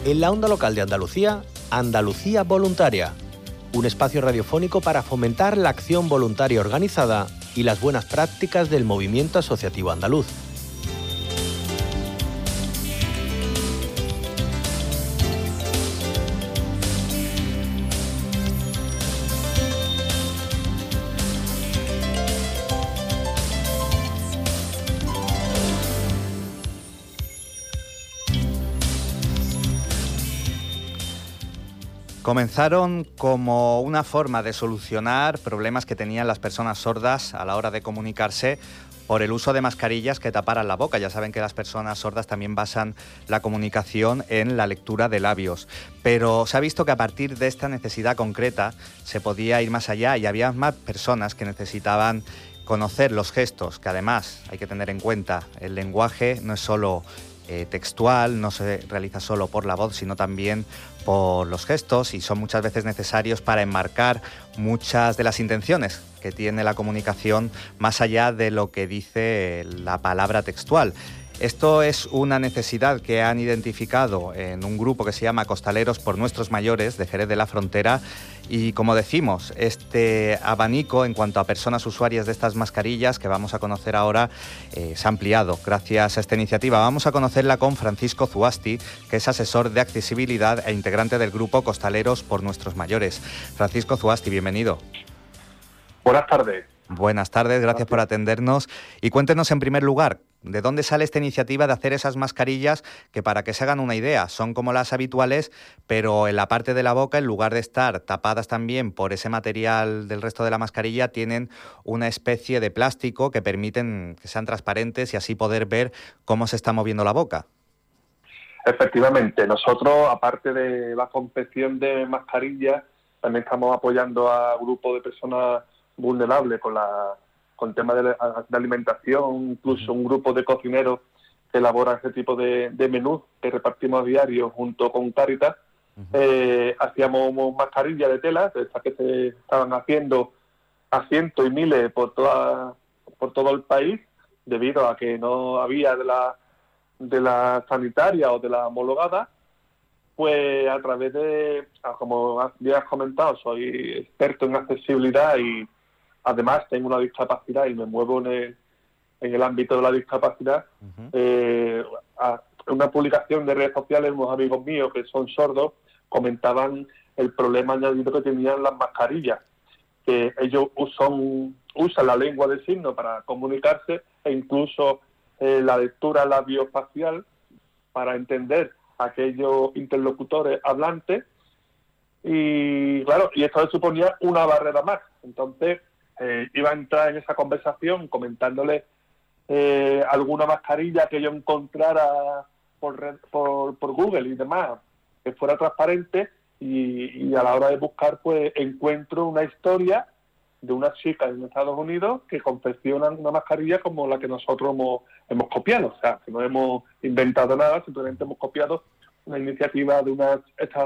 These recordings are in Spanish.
En la onda local de Andalucía, Andalucía Voluntaria, un espacio radiofónico para fomentar la acción voluntaria organizada y las buenas prácticas del movimiento asociativo andaluz. Comenzaron como una forma de solucionar problemas que tenían las personas sordas a la hora de comunicarse por el uso de mascarillas que taparan la boca. Ya saben que las personas sordas también basan la comunicación en la lectura de labios. Pero se ha visto que a partir de esta necesidad concreta se podía ir más allá y había más personas que necesitaban conocer los gestos, que además hay que tener en cuenta, el lenguaje no es solo textual, no se realiza solo por la voz, sino también por los gestos, y son muchas veces necesarios para enmarcar muchas de las intenciones que tiene la comunicación más allá de lo que dice la palabra textual. Esto es una necesidad que han identificado en un grupo que se llama Costaleros por Nuestros Mayores de Jerez de la Frontera, y como decimos, este abanico en cuanto a personas usuarias de estas mascarillas que vamos a conocer ahora se ha ampliado gracias a esta iniciativa. Vamos a conocerla con Francisco Zuasti, que es asesor de accesibilidad e integrante del grupo Costaleros por Nuestros Mayores. Francisco Zuasti, bienvenido. Buenas tardes. Buenas tardes, gracias por atendernos. Y cuéntenos en primer lugar, ¿de dónde sale esta iniciativa de hacer esas mascarillas que, para que se hagan una idea, son como las habituales, pero en la parte de la boca, en lugar de estar tapadas también por ese material del resto de la mascarilla, tienen una especie de plástico que permiten que sean transparentes y así poder ver cómo se está moviendo la boca? Efectivamente, nosotros, aparte de la confección de mascarillas, también estamos apoyando a grupos de personas vulnerables con temas de alimentación, incluso un grupo de cocineros que elaboran ese tipo de menús que repartimos a diario junto con Cáritas. Hacíamos mascarillas de tela, estas que se estaban haciendo a cientos y miles por todo el país, debido a que no había de la sanitaria o de la homologada. Pues a través de, como ya has comentado, soy experto en accesibilidad y además tengo una discapacidad y me muevo en el ámbito de la discapacidad. Una publicación de redes sociales, unos amigos míos que son sordos comentaban el problema añadido que tenían las mascarillas, que ellos usan la lengua de signos para comunicarse e incluso la lectura labiofacial para entender a aquellos interlocutores hablantes, y claro, y esto suponía una barrera más. Entonces iba a entrar en esa conversación comentándole alguna mascarilla que yo encontrara por Google y demás, que fuera transparente, y a la hora de buscar pues encuentro una historia de una chica en Estados Unidos que confecciona una mascarilla como la que nosotros hemos copiado. O sea, que no hemos inventado nada, simplemente hemos copiado una iniciativa de una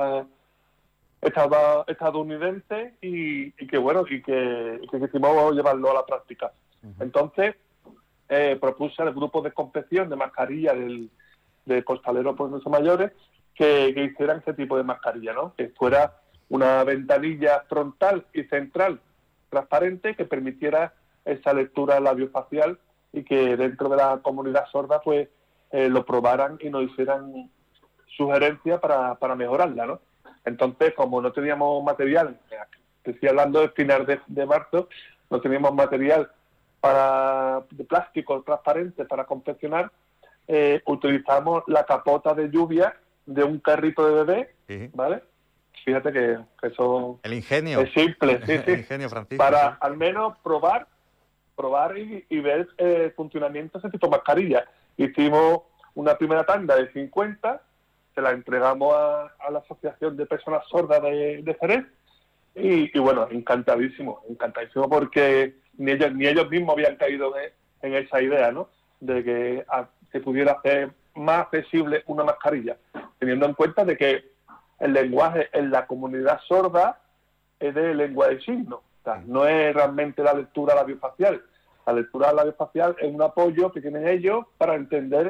estadounidense y que quisimos llevarlo a la práctica. Entonces propuse al grupo de confección de mascarilla de Costaleros por Nuestros Mayores que hicieran ese tipo de mascarilla, ¿no? Que fuera una ventanilla frontal y central transparente que permitiera esa lectura labiofacial y que dentro de la comunidad sorda pues lo probaran y nos hicieran sugerencias para mejorarla, ¿no? Entonces, como no teníamos material, te estoy hablando de final de marzo, no teníamos material de plástico transparente para confeccionar, utilizamos la capota de lluvia de un carrito de bebé, sí. ¿Vale? Fíjate que eso el ingenio es simple, sí. El ingenio, Francisco, para sí. Al menos probar y ver el funcionamiento de ese tipo de mascarilla. Hicimos una primera tanda de 50, se la entregamos a la Asociación de Personas Sordas de Jerez, y bueno, encantadísimo porque ni ellos mismos habían caído en esa idea, ¿no? De que se pudiera hacer más accesible una mascarilla, teniendo en cuenta de que el lenguaje en la comunidad sorda es de lengua de signos, o sea, no es realmente la lectura labiofacial. La lectura labiofacial es un apoyo que tienen ellos para entender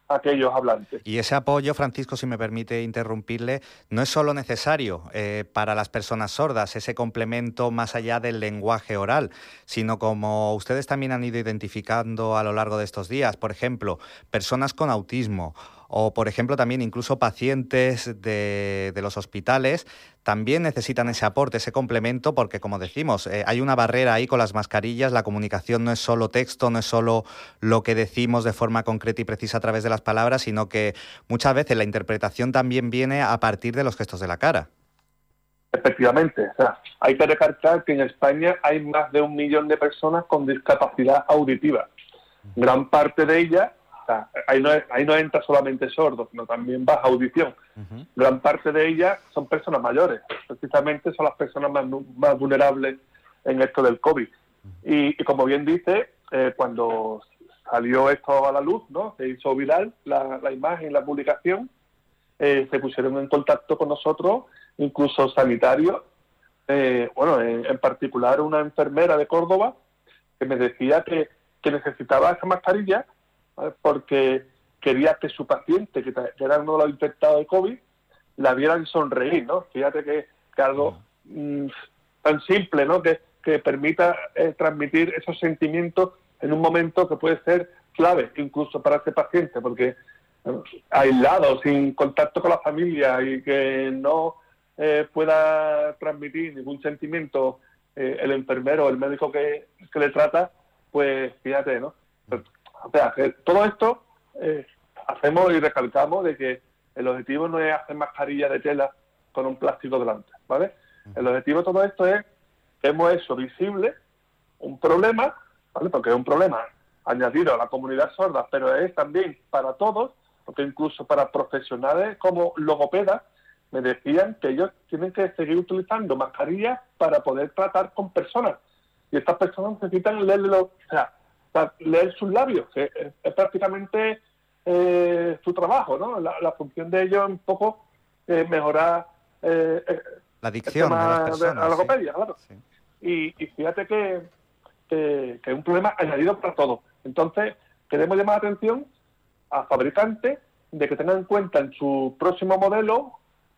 aquellos hablantes. Y ese apoyo, Francisco, si me permite interrumpirle, no es solo necesario para las personas sordas, ese complemento más allá del lenguaje oral, sino como ustedes también han ido identificando a lo largo de estos días, por ejemplo, personas con autismo o, por ejemplo, también incluso pacientes de los hospitales también necesitan ese aporte, ese complemento, porque, como decimos, hay una barrera ahí con las mascarillas, la comunicación no es solo texto, no es solo lo que decimos de forma concreta y precisa a través de las palabras, sino que muchas veces la interpretación también viene a partir de los gestos de la cara. Efectivamente, o sea, hay que recalcar que en España hay más de 1 millón de personas con discapacidad auditiva. Gran parte de ellas, o sea, ahí no entra solamente sordos, sino también baja audición. Gran parte de ellas son personas mayores, precisamente son las personas más vulnerables en esto del COVID. Y como bien dice, cuando salió esto a la luz, ¿no? Se hizo viral la imagen, la publicación, se pusieron en contacto con nosotros, incluso sanitarios, en particular una enfermera de Córdoba que me decía que necesitaba esa mascarilla, ¿vale? Porque quería que su paciente, que era uno de los infectados de COVID, la vieran sonreír, ¿no? Fíjate que algo tan simple, ¿no? Que permita transmitir esos sentimientos en un momento que puede ser clave incluso para ese paciente, porque aislado, sin contacto con la familia y que no pueda transmitir ningún sentimiento el enfermero o el médico que le trata, pues fíjate, ¿no? O sea, que todo esto hacemos y recalcamos de que el objetivo no es hacer mascarilla de tela con un plástico delante, ¿vale? El objetivo de todo esto es que hemos hecho visible un problema, ¿vale? Porque es un problema añadido a la comunidad sorda, pero es también para todos, porque incluso para profesionales como logopedas me decían que ellos tienen que seguir utilizando mascarillas para poder tratar con personas. Y estas personas necesitan leer sus labios, que es prácticamente su trabajo, ¿no? La función de ellos es un poco mejorar la dicción de las personas, la logopedia, sí. Claro. Sí. Y fíjate que es un problema añadido para todos. Entonces, queremos llamar la atención a fabricantes de que tengan en cuenta en su próximo modelo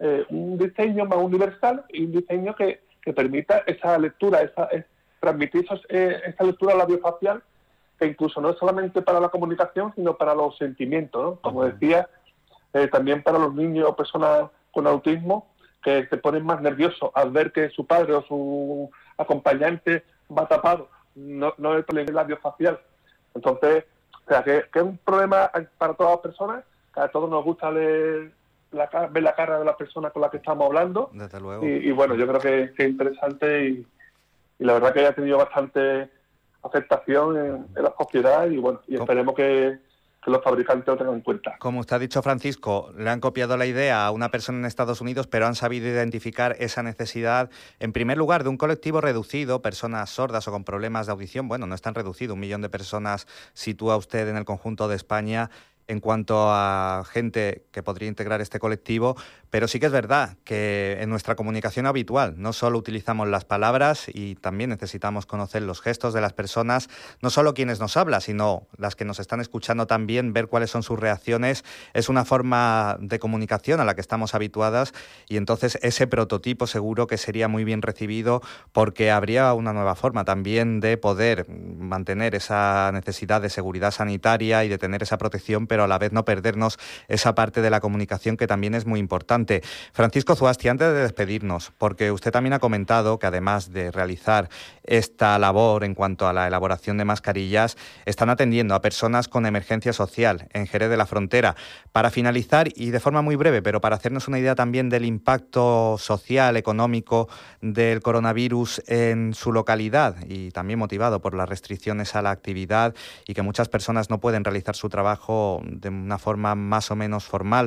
un diseño más universal y un diseño que permita esa lectura, transmitir esa lectura labiofacial, que incluso no es solamente para la comunicación, sino para los sentimientos, ¿no? Como decía, también para los niños o personas con autismo, que se ponen más nerviosos al ver que su padre o su acompañante va tapado, no es el labio facial. Entonces, o sea, que es un problema para todas las personas, que a todos nos gusta ver la cara de la persona con la que estamos hablando. Desde luego. Y bueno, yo creo que es interesante y la verdad que haya tenido bastante aceptación en la sociedad y bueno, y esperemos que los fabricantes lo tengan en cuenta. Como usted ha dicho, Francisco, le han copiado la idea a una persona en Estados Unidos, pero han sabido identificar esa necesidad, en primer lugar, de un colectivo reducido, personas sordas o con problemas de audición. Bueno, no es tan reducido, 1 millón de personas sitúa usted en el conjunto de España en cuanto a gente que podría integrar este colectivo, pero sí que es verdad que en nuestra comunicación habitual no solo utilizamos las palabras y también necesitamos conocer los gestos de las personas, no solo quienes nos hablan, sino las que nos están escuchando también, ver cuáles son sus reacciones. Es una forma de comunicación a la que estamos habituadas y entonces ese prototipo seguro que sería muy bien recibido porque habría una nueva forma también de poder mantener esa necesidad de seguridad sanitaria y de tener esa protección, pero a la vez no perdernos esa parte de la comunicación que también es muy importante. Francisco Zuasti, antes de despedirnos, porque usted también ha comentado que además de realizar esta labor en cuanto a la elaboración de mascarillas, están atendiendo a personas con emergencia social en Jerez de la Frontera. Para finalizar, y de forma muy breve, pero para hacernos una idea también del impacto social, económico del coronavirus en su localidad y también motivado por las restricciones a la actividad y que muchas personas no pueden realizar su trabajo de una forma más o menos formal.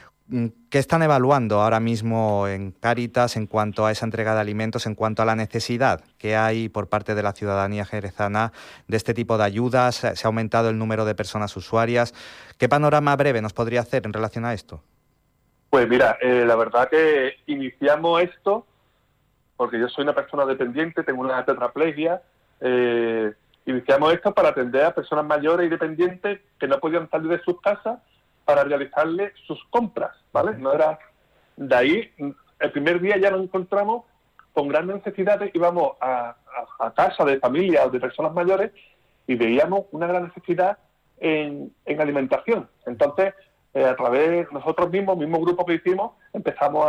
¿Qué están evaluando ahora mismo en Cáritas en cuanto a esa entrega de alimentos, en cuanto a la necesidad que hay por parte de la ciudadanía jerezana de este tipo de ayudas? ¿Se ha aumentado el número de personas usuarias? ¿Qué panorama breve nos podría hacer en relación a esto? Pues mira, la verdad que iniciamos esto porque yo soy una persona dependiente, tengo una tetraplegia. Iniciamos esto para atender a personas mayores y dependientes que no podían salir de sus casas para realizarle sus compras, ¿vale? No era de ahí. El primer día ya nos encontramos con grandes necesidades, íbamos a casa de familias o de personas mayores y veíamos una gran necesidad en alimentación. Entonces, a través de nosotros mismos, mismo grupo que hicimos, empezamos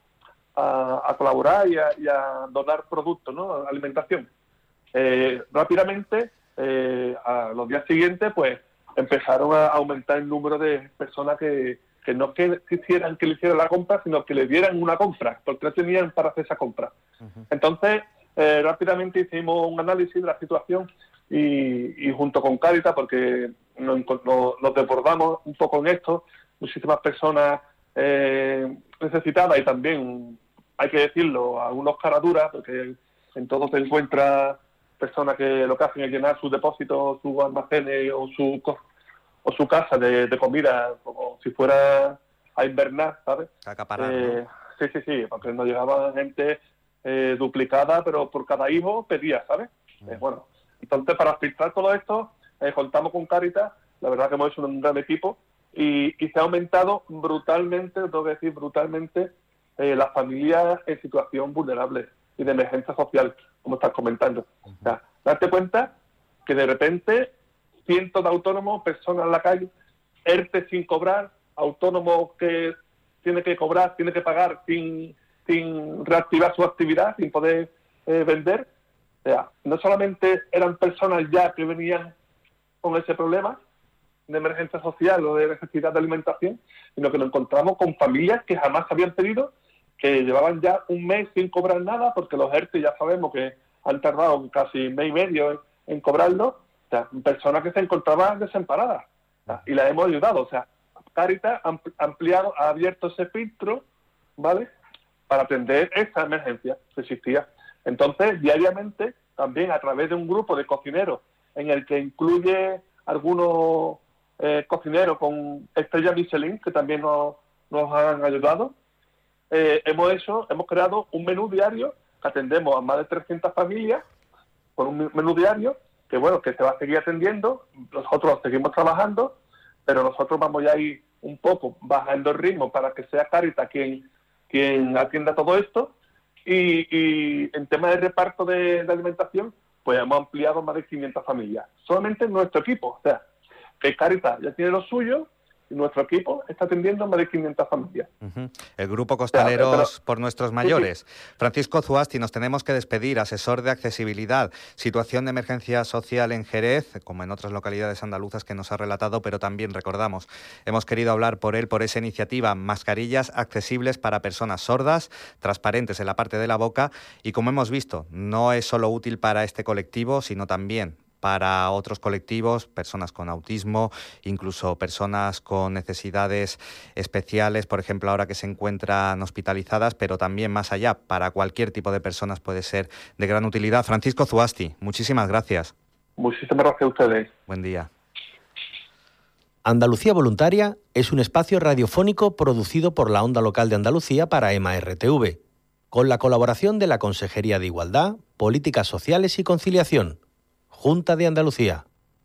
a colaborar y a donar productos, ¿no? Alimentación. Rápidamente, a los días siguientes, pues empezaron a aumentar el número de personas que no quisieran que le hicieran la compra, sino que le dieran una compra, porque no tenían para hacer esa compra. Uh-huh. Entonces, rápidamente hicimos un análisis de la situación y junto con Cáritas, porque nos desbordamos un poco en esto, muchísimas personas necesitadas y también, hay que decirlo, algunos caraduras, porque en todo se encuentra personas que lo que hacen es llenar sus depósitos, sus almacenes o su casa de comida, como si fuera a invernar, ¿sabes? Acaparar, ¿no? Sí, porque nos llegaba gente duplicada, pero por cada hijo pedía, ¿sabes? Bueno, entonces para filtrar todo esto, contamos con Cáritas, la verdad que hemos hecho un gran equipo, y se ha aumentado brutalmente, tengo que decir brutalmente, las familias en situación vulnerable y de emergencia social, como estás comentando. Uh-huh. O sea, darte cuenta que de repente cientos de autónomos, personas en la calle, ERTE sin cobrar, autónomos que tiene que cobrar, tiene que pagar sin reactivar su actividad, sin poder vender. O sea, no solamente eran personas ya que venían con ese problema de emergencia social o de necesidad de alimentación, sino que nos encontramos con familias que jamás habían pedido, que llevaban ya un mes sin cobrar nada, porque los ERTE ya sabemos que han tardado casi mes y medio en cobrarlo. O sea, personas que se encontraban desamparadas, o sea, y las hemos ayudado. O sea, Cáritas ha abierto ese filtro, ¿vale?, para atender esa emergencia que existía. Entonces, diariamente, también a través de un grupo de cocineros, en el que incluye algunos cocineros con estrella Michelin, que también nos han ayudado, hemos creado un menú diario que atendemos a más de 300 familias, con un menú diario, que bueno, que se va a seguir atendiendo. Nosotros seguimos trabajando, pero nosotros vamos ya a ir un poco bajando el ritmo para que sea Cáritas quien atienda todo esto, y en tema de reparto de alimentación, pues hemos ampliado más de 500 familias, solamente en nuestro equipo. O sea, que Cáritas ya tiene lo suyo, y nuestro equipo está atendiendo a más de 500 familias. Uh-huh. El Grupo Costaleros por Nuestros Mayores. Sí. Francisco Zuasti, nos tenemos que despedir, asesor de accesibilidad, situación de emergencia social en Jerez, como en otras localidades andaluzas que nos ha relatado, pero también recordamos, hemos querido hablar por esa iniciativa, mascarillas accesibles para personas sordas, transparentes en la parte de la boca, y como hemos visto, no es solo útil para este colectivo, sino también para otros colectivos, personas con autismo, incluso personas con necesidades especiales, por ejemplo, ahora que se encuentran hospitalizadas, pero también más allá, para cualquier tipo de personas puede ser de gran utilidad. Francisco Zuasti, muchísimas gracias. Muchísimas gracias a ustedes. Buen día. Andalucía Voluntaria es un espacio radiofónico producido por la Onda Local de Andalucía para EMA-RTV, con la colaboración de la Consejería de Igualdad, Políticas Sociales y Conciliación, Junta de Andalucía.